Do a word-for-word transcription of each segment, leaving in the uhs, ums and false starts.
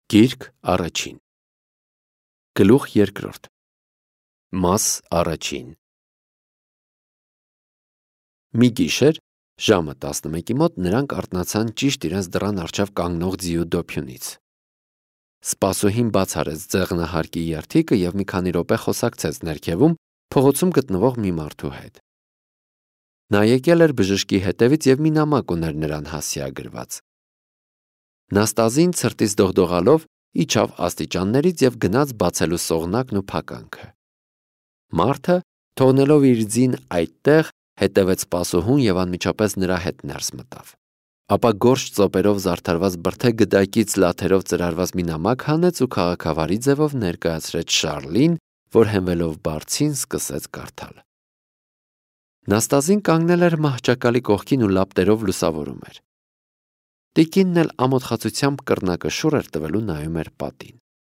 Գիրք առաջին Գլուխ երկրորդ Մաս առաջին Մի գիշեր ժամը տասնմեկի մոտ նրանք արթնացան ճիշտ իրենց դռան առջև կանգնող ձիու դոփյունից։ Սպասուհին բաց արեց ձեղնահարկի երթիկը և մի քանի րոպե խոսակցեց ներքևում փողոցում գտնվող մի մարդու հետ։ Նա եկել էր բժշկի հետևից և մի նամակ ուներ նրան հասցեագրված։ Նաստազին ցրտից դողդողալով իջավ աստիճաններից և գնաց բացելու սողնակն ու փականքը։ Մարդը, թողնելով իր ձին այդտեղ, հետևեց սպասուհուն և անմիջապես նրա հետ ներս մտավ։ Ապա գորշ ծոպերով զարդարված բրդե գդակից լաթերով ծրարված մի նամակ հանեց ու քաղաքավարի ձևով ներկայացրեց Շառլին, որ հենվելով բարձին սկսեց կարդալ։ Նաստազին կանգնել էր մահճակալի կողքին ու լապտերով լուսավորում էր։ Տիկինն էլ ամոթխացությամբ կռնակը շուռ էր տվելու նայում էր պատին։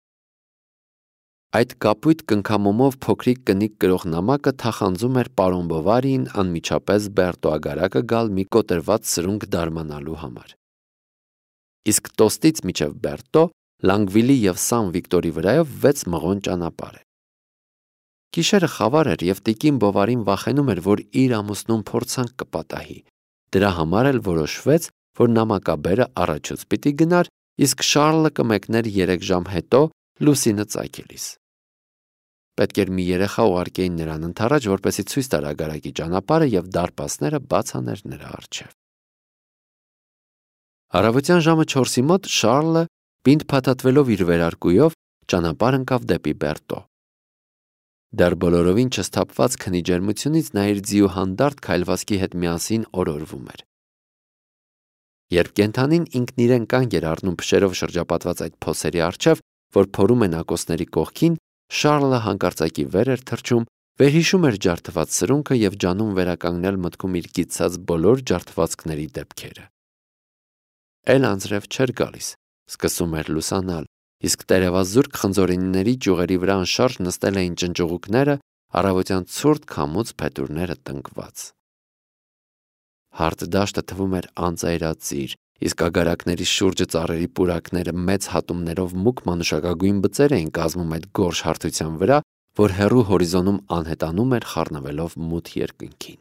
Այդ կապույտ կնքամոմով փոքրիկ կնիկ կրող նամակը թախանձում էր պարոն Բովարիին անմիջապես Բերտո ագարակը գալ մի կոտրված սրունք դարմանալու համար։ Իսկ Տոստից մինչև Բերտո, Լանգվիլի և Սան Վիկտորի վրայով վեց մղոն ճանապարհ է։ Գիշերը խավար էր և տիկին Բովարին վախենում էր, որ իր ամուսնուն փորձանք կպատահի։ Դրա համար էլ որոշվեց, որ նամակաբերը առաջուց պիտի գնար, իսկ Շառլը կմեկներ երեք ժամ հետո լուսինը ծագելիս։ Պետք էր մի երեխա ուղարկեին նրան ընդառաջ, որպեսզի ցույց տար ագարակի ճանապարհը և դարպասները բաց աներ նրա առջև։ Առավոտյան ժամը չորսի մոտ Շառլը, պինդ փաթաթվելով իր վերարկուով, ճանապարհ ընկավ դեպի Բերտո։ Դեռ բոլորովին չսթափված քնի ջերմությունից նա իր ձիու հանդարտ քայլվածքի հետ միասին օրորվում էր։ Երբ կենդանին ինքն իրեն կանգ էր առնում փշերով շրջապատված այդ փոսերի առջև, որ փորում են ակոսների կողքին, Շառլը հանկարծակի վեր էր թռչում, վերհիշում էր ջարդված սրունքը և ջանում վերականգնել մտքում իր գիտցած բոլոր ջարդվածքների դեպքերը։ Էլ անձրև չէր գալիս, սկսում էր լուսանալ, իսկ տերևազուրկ խնձորենիների ճյուղերի վրա անշարժ նստել էին ճնճուղուկները, առավոտյան ցուրտ քամուց փետուրները տնկված։ Հարթ դաշտը թվում էր անծայրածիր, իսկ ագարակների շուրջը ծառերի պուրակները մեծ հատումներով մուգ մանուշակագույն բծեր էին կազմում այդ գորշ հարթության վրա, որ հեռու հորիզոնում անհետանում էր խառնվելով մութ երկնքին։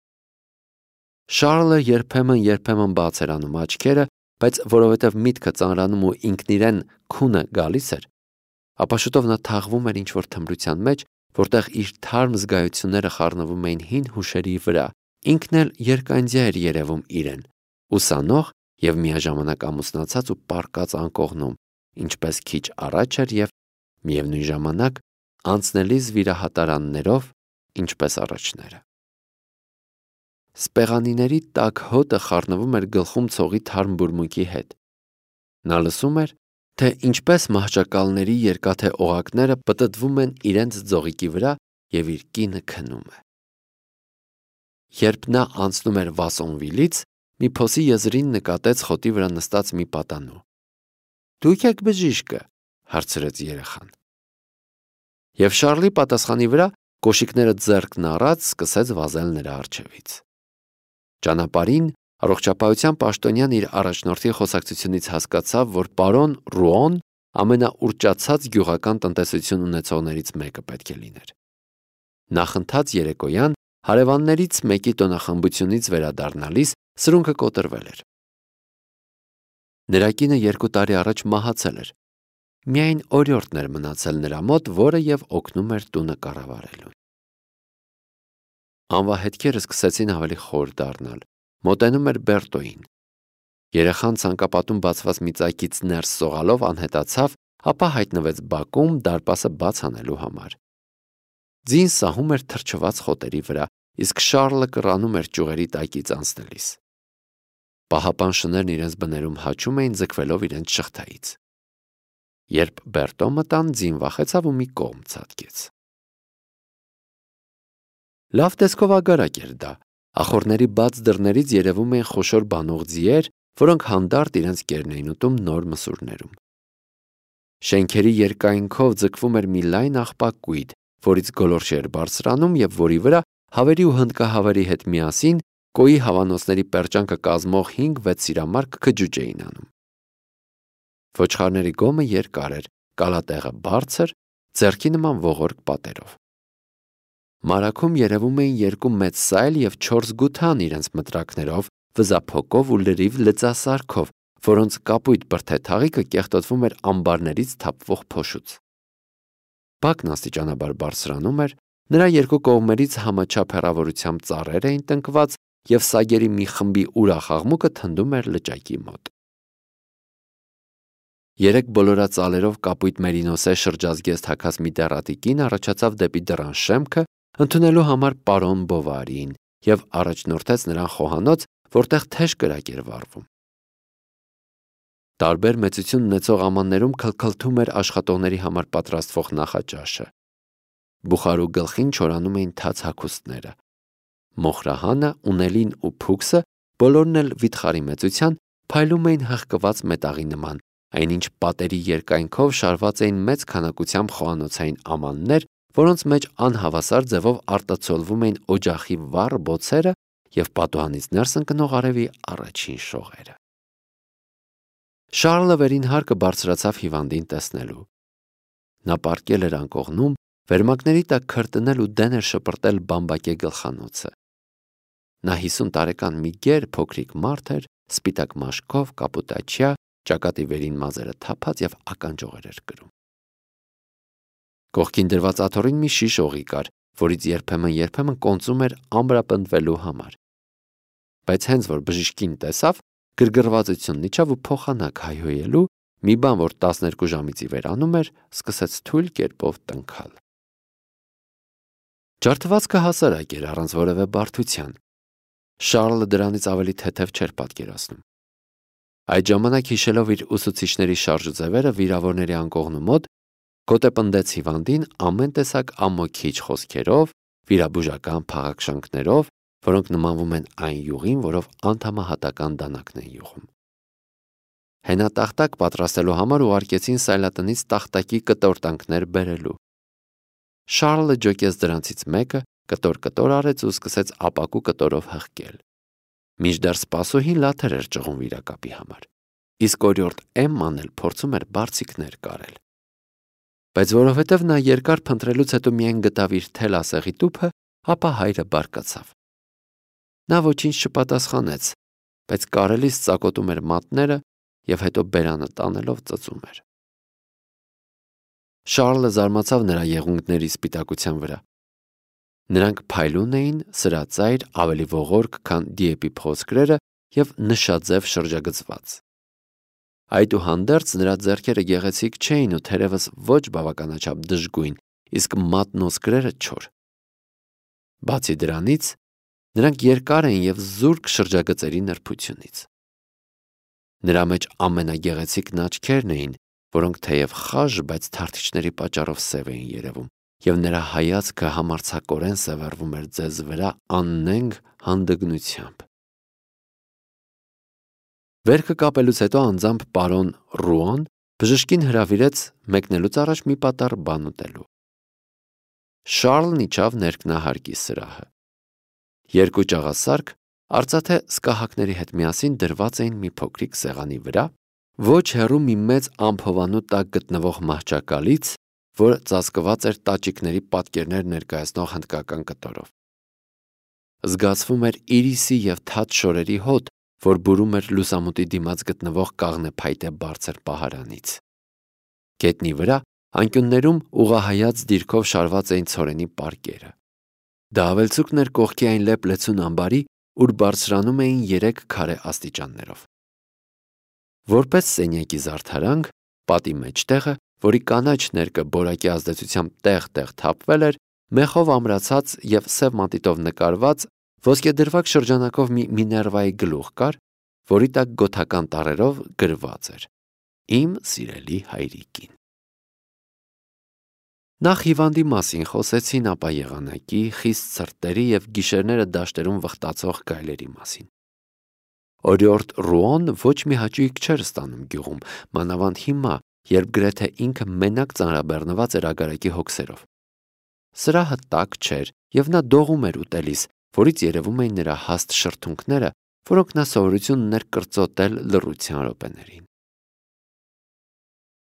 Շառլը երբեմն-երբեմն բաց էր անում աչքերը, բայց որովհետև միտքը ծանրանում ու ինքն իրեն քունը գալիս էր, ապա շուտով նա թաղվում էր ինչ-որ թմրության մեջ, որտեղ իր թարմ զգայությունները խառնվում էին հին հուշերի վրա, ինքն էլ երկայնձյա էր երևում իրեն, ուսանող և միաժամանակ ամուսնացած ու պառկած անկողնում, ինչպես քիչ առաջ էր և, միևնույն ժամանակ, անցնելիս վիրահատարաններով, ինչպես առաջները։ Սպեղանիների տաք հոտը խառնվում էր գլխում ցողի թարմ բուրմունքի հետ։ Նա լսում էր, թե ինչպես մահճակալների երկաթե օղակները պտտվում են իրենց ձողիկի վրա և իր կինը քնում է։ Երբ նա անցնում էր Վասոնվիլից, մի փոսի եզրին նկատեց խոտի վրա նստած մի պատանու։ «Դուք եք բժիշկը», հարցրեց երեխան։ Եվ Շառլի պատասխանի վրա կոշիկները ձեռքն առած սկսեց վազել նրա առջևից։ Ճանապարհին առողջապահության պաշտոնյան իր առաջնորդի խոսակցությունից հասկացավ, որ պարոն Ռուոն ամենաուռճացած գյուղական տնտեսություն ունեցողներից մեկը պետք է լիներ։ Նախընթաց երեկոյան հարևաններից մեկի տոնախմբությունից վերադառնալիս սրունքը կոտրվել էր։ Նրա կինը երկու տարի առաջ մահացել էր։ Միայն օրիորդն էր մնացել նրա մոտ, որը և օգնում էր տունը կառավարելուն։ Անվահետքերը սկսեցին ավելի խոր դառնալ, մոտենում էր Բերտոյին։ Երեխան ցանկապատում բացված մի ծակից ներս սողալով անհետացավ, ապա հայտնվեց բակում դարպասը բաց անելու համար։ Ձին սահում էր թրջված խոտերի վրա, իսկ Շառլը կռանում էր ճյուղերի տակից անցնելիս։ Պահապան շներն իրենց բներում հաչում էին ձգվելով իրենց շղթայից։ Երբ Բերտո մտան, ձին վախեցավ ու մի կողմ ցատկեց։ Լավ տեսքով ագարակ էր դա, ախոռների բաց դռներից երևում էին խոշոր բանող ձիեր, որոնք հանդարտ իրենց կերն էին ուտում նոր մսուրներում։ Շենքերի երկայնքով ձգվում էր մի լայն աղբակ կույտ, որից գոլորշի էր բարձրանում և որի վրա հավերի ու հնդկահավերի հետ միասին կոյի հավանոցների պերճանքը կազմող հինգ-վեց սիրամարգ քջուջ էին անում։ Ոչխարների գոմը երկար էր, կալատեղը բարձր, ձեռքի նման ողորկ պատերով։ Մարաքում երևում էին երկու մեծ սայլ և չորս գութան իրենց մտրակներով, վզափոկով ու լրիվ լծասարքով, որոնց կապույտ բրդեթաղիկը կեղտոտվում էր ամբարներից թափվող փոշուց։ Բակն աստիճանաբար բարձրանում էր, նրա երկու կողմերից համաչափ հեռավորությամբ ծառեր էին տնկված և սագերի մի խմբի ուրախ աղմուկը թնդում էր լճակի մոտ։ Երեք բոլորածալերով կապույտ մերինոսե շրջազգեստ հագած մի դեռատի կին առաջացավ դեպի դռան շեմքը, ընդունելու համար պարոն Բովարիին և առաջնորդեց նրան խոհանոց, որտեղ թեժ կրակ էր վառվում։ Տարբեր մեծություն ունեցող ամաններում քլքլթում էր աշխատողների համար պատրաստվող նախաճաշը։ Բուխարու գլխին չորանում էին թաց հագուստները։ Մոխրահանը, ունելին ու փուքսը, բոլորն էլ վիթխարի մեծության, փայլում էին հղկված մետաղի նման, այնինչ պատերի երկայնքով շարված էին մեծ քանակությամբ խոհանոցային ամաններ, որոնց մեջ անհավասար ձևով արտացոլվում էին օջախի վառ բոցերը և պատուհանից ներս ընկնող արևի առաջին շողերը։ Շառլը վերին հարկը բարձրացավ հիվանդին տեսնելու։ Նա պառկել էր անկողնում, վերմակների տակ քրտնել ու դեն էր շպրտել բամբակե գլխանոցը։ Նա հիսուն տարեկան մի գեր փոքրիկ մարդ էր, սպիտակ մաշկով, կապուտաչյա, ճակատի վերին մազերը թափած և ականջողեր էր կրում։ Կողքին դրված աթոռին մի շիշ օղի կար, որից երբեմն-երբեմն կոնծում էր ամրապնդվելու համար։ Բայց հենց որ բժիշկին տեսավ, գրգռվածությունն իջավ ու փոխանակ հայհոյելու, մի բան, որ տասներկու ժամից ի վեր անում էր, սկսեց թույլ կերպով տնքալ։ Ջարդվածքը հասարակ էր, առանց որևէ բարդության։ Շառլը դրանից ավելի թեթև չէր պատկերացնում։ Այդ ժամանակ, հիշելով իր ուսուցիչների շարժուձևերը վիրավորների անկողնու մոտ, գոտե պնդեց հիվանդին ամեն տեսակ ամոքիչ խոսքերով, վիրաբուժական փաղաքշանքներով, որոնք նմանվում են այն յուղին, որով անդամահատական դանակն են յուղում։ Հենատախտակ պատրաստելու համար ուղարկեցին սայլատնից տախտակի կտորտանքներ բերելու։ Շառլը ջոկեց դրանցից մեկը, կտոր-կտոր արեց ու սկսեց ապակու կտորով հղկել։ Մինչդեռ սպասուհին լաթեր էր ճղում վիրակապի համար, իսկ օրիորդ Էմման էլ փորձում էր բարձիկներ կարել։ Բայց որովհետև նա երկար փնտրելուց հետո միայն գտավ իր թել ասեղի տուփը, ապա հայրը բարկացավ։ Նա ոչինչ չպատասխանեց, բայց կարելիս ծակոտում էր մատները և հետո բերանը տանելով ծծում էր։ Շառլը զարմացավ նրա եղունգների սպիտակության վրա։ Նրանք փայլուն էին, սրածայր, ավելի ողորկ, քան Դիեպի փոսկրերը և նշաձև շրջագծված։ Այդուհանդերձ նրա ձեռքերը գեղեցիկ չէին ու թերևս ոչ բավականաչափ դժգույն, իսկ մատն ու սկրերը չոր։ Բացի դրանից, նրանք երկար էին և զուրկ շրջագծերի նրբությունից։ Նրա մեջ ամենագեղեցիկն աչքերն էին, որոնք թեև խաժ, բայց թարթիչների պատճառով սև էին երևում, և նրա հայացքը համարձակորեն սևեռվում էր ձեզ վրա աննենգ հանդգնությամբ։ Վերքը կապելուց հետո անձամբ պարոն Ռուան բժշկին հրավիրեց մեկնելուց առաջ մի պատառ բան ուտելու։ Շառլն իջավ ներքնահարկի սրահը։ Երկու ճաղասարք արծաթե սկահակների հետ միասին դրված էին մի փոքրիկ սեղանի վրա, ոչ հեռու մի մեծ ամփովանու տակ գտնվող մահճակալից, որը ծածկված էր տաճիկների պատկերներ ներկայացնող հնդկական կտորով։ Զգացվում էր իրիսի և թաց շորերի հոտ, որ բուրում էր լուսամուտի դիմաց գտնվող կաղնեփայտե բարձր պահարանից։ Գետնի վրա անկյուններում ուղղահայաց դիրքով շարված էին ցորենի պարկերը։ Դա ավելցուկն էր կողքի այն լեփ-լեցուն ամբարի, ուր բարձրանում էին երեք քարե աստիճաններով։ Որպես սենյակի զարդարանք, պատի մեջտեղը, որի կանաչ ներկը բորակի ազդեցությամբ տեղ-տեղ թափվել էր, մեխով ամրացած և սև մատիտով նկարված ոսկեդրվագ շրջանակով մի Միներվայի գլուխ կար, որի տակ գոթական տառերով գրված էր. «Իմ սիրելի հայրիկին»։ Նախ հիվանդի մասին խոսեցին, ապա եղանակի, խիստ ցրտերի և գիշերները դաշտերում վխտացող գայլերի մասին։ Օրիորդ Ռուոն ոչ մի հաճույք չէր ստանում գյուղում, մանավանդ հիմա, երբ գրեթե ինքը մենակ ծանրաբեռնված էր ագարակի հոգսերով։ Սրահը տաք չէր, և նա դողում էր ուտելիս, որից երևում էին նրա հաստ շրթունքները, որոնք նա սովորություն ուներ կրծոտել լռության րոպեներին։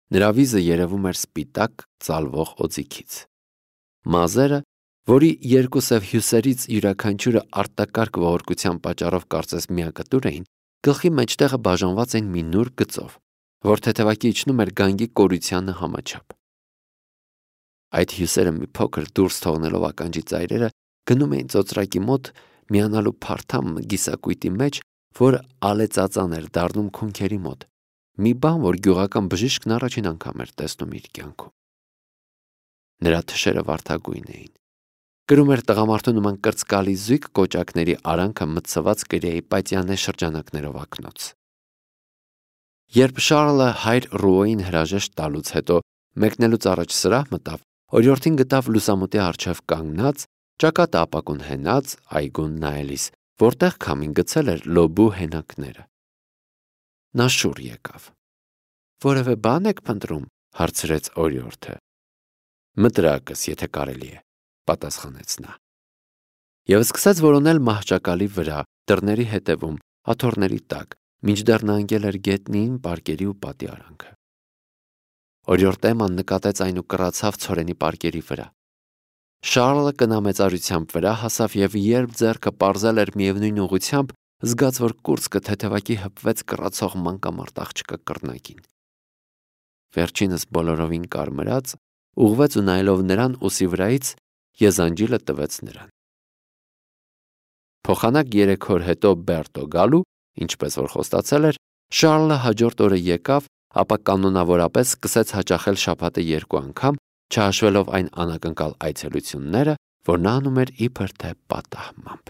Նրա վիզը երևում էր սպիտակ ծալվող օձիքից։ Մազերը, որի երկու սև հյուսերից յուրաքանչյուրը արտակարգ ողորկության պատճառով կարծես միակտուր էին, գլխի մեջտեղը բաժանված էին մի նուրբ գծով, որ թեթևակի իջնում էր գանգի կորությանը համաչափ։ Այդ հյուսերը մի փոքր դուրս թողնելով ականջի ծայրերը գնում էին ծոծրակի մոտ միանալու փարթամ գիսակույտի մեջ, որ ալեծածան էր դառնում քունքերի մոտ, մի բան, որ գյուղական բժիշկն առաջին անգամ էր տեսնում իր կյանքում։ Նրա թշերը վարդագույն էին։ Կրում էր տղամարդու նման կրծկալի զույգ կոճակների արանքը մտցված կրիայի պատյանե շրջանակներով ակնոց։ Երբ Շարլը հայր Ռուոյին հրաժեշտ տալուց հետո մեկնելուց առաջ սրահ մտավ, օրիորդին գտավ լուսամուտի առջև կանգնած, ճակատը ապակուն հենած, այգուն նայելիս, որտեղ քամին գցել էր լոբու հենակները։ Նա շուռ եկավ։ «Որևէ բան եք փնտրում», հարցրեց օրիորդը։ «Մտրակս, եթե կարելի է», պատասխանեց նա։ Եվ սկսեց որոնել մահճակալի վրա, դռների հետևում, աթոռների տակ, մինչդեռ նա ընկել էր գետնին, պարկերի ու պատի արանքը։ Օրիորդ Էմման նկատեց այն ու կռացավ ցորենի պարկերի վրա։ Շարլը կնամեծարությամբ վրա հասավ և երբ ձեռքը պարզել էր միևնույն ուղղությամբ, զգաց, որ կուրծքը թեթևակի հպվեց կռացող մանկամարտ աղջկա կռնակին։ Վերջինս բոլորովին կարմրած, ուղղվեց ու նայելով նրան ուսի վրայից եզանջիլը տվեց նրան։ Փոխանակ երեք օր հետո Բերտո գալու, ինչպես որ խոստացել էր, Շարլը հաջորդ օրը եկավ, ապա կանոնավորապես սկսեց հաճախել շաբաթը երկու անգամ, չհաշվելով այն անակնկալ այցելությունները, որ նա անում էր իբր թե պատահմամբ։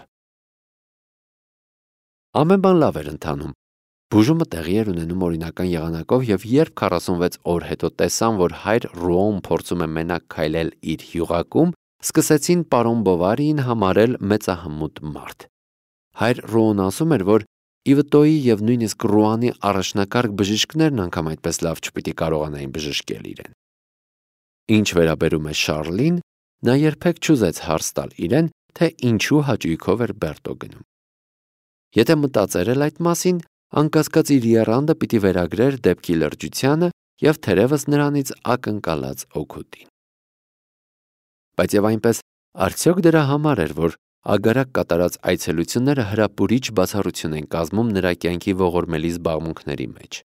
Ամեն բան լավ էր ընթանում։ Բուժումը տեղի էր ունենում օրինական եղանակով, և երբ քառասունվեց օր հետո տեսան, որ հայր Ռուոն փորձում է մենակ քայլել իր յուղակում, սկսեցին պարոն Բովարիին համարել մեծահմուտ մարդ։ Հայր Ռուոն ասում էր, որ Իվտոյի և նույնիսկ Ռուանի առաջնակարգ բժիշկներն անգամ այդպես լավ չպիտի կարողանային բժշկել իրեն։ Ինչ վերաբերում է Շարլին, նա երբեք չուզեց հարց տալ իրեն, թե ինչու հաճույքով էր Բերտո գնում։ Եթե մտածեր էլ այդ մասին, անկասկած իր եռանդը պիտի վերագրեր դեպքի լրջությանը և թերևս նրանից ակնկալած օգուտին։ Բայց և այնպես, արդյոք դրա համար էր, որ ագարակ կատարած այցելությունները հրապուրիչ բացառություն են կազմում նրա կյանքի ողորմելի զբաղմունքների մեջ։